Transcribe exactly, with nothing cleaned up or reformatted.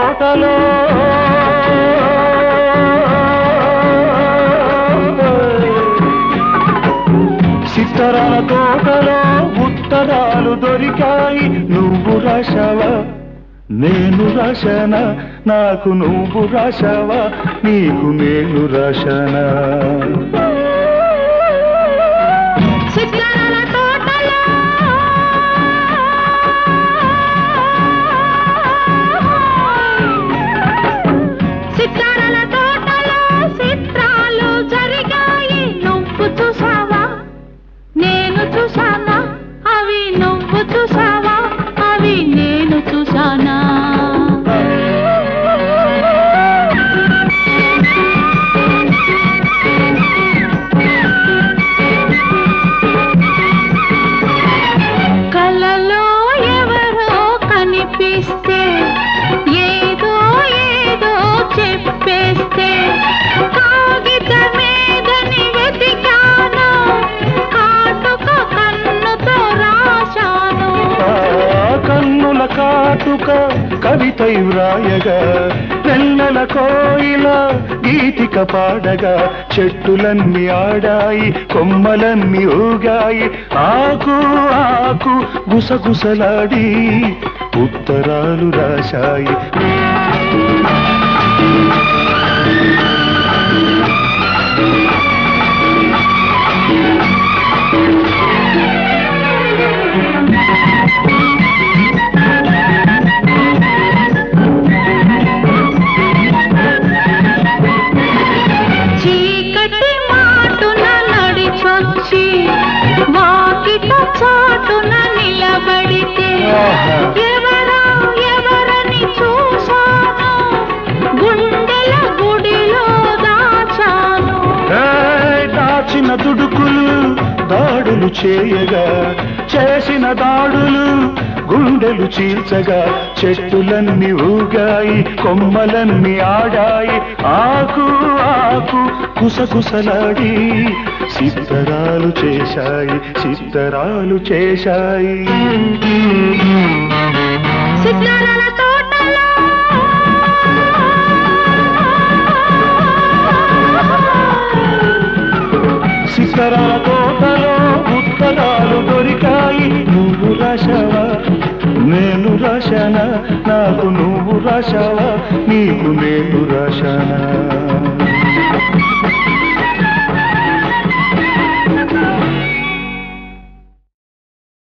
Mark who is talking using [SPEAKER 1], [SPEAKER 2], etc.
[SPEAKER 1] తోటలో సిత్తరాల తోటలో ఉత్తరాలు దొరికాయి. నువ్వు రాశావా నేను రాశానా, నాకు నువ్వు రాశావా నీకు నేను రాశానా. కాటుక కవితై వ్రాయగా నెల్లల కోయిల గీతిక పాడగా చెట్టులన్నీ ఆడాయి కొమ్మలన్నీ ఊగాయి ఆకు ఆకు గుసగుసలాడి ఉత్తరాలు రాశాయి.
[SPEAKER 2] చాటున నిలబడితే ఎవరా ఎవరని చూశాను గుండెల గుడిలో దాచాను.
[SPEAKER 1] దాచిన దుడుకులు దాడులు చేయగా చేసిన దాడులు గుండెలు చీల్చగా చెట్టులన్నీ ఊగాయి కొమ్మలన్నీ ఆడాయి ఆకు ఆకు కుసకుసలాడి సిద్ధరాలు చేశాయి సిద్ధరాలు చేశాయి.
[SPEAKER 2] సిద్ధరాల తోటలో
[SPEAKER 1] సిద్ధరాల తోటలో ఉత్తరాలు దొరికాయి. నువ్వు రాశావా నేను రాశానా, నాకు నువ్వు రాశావా నీకు నేను రాశానా.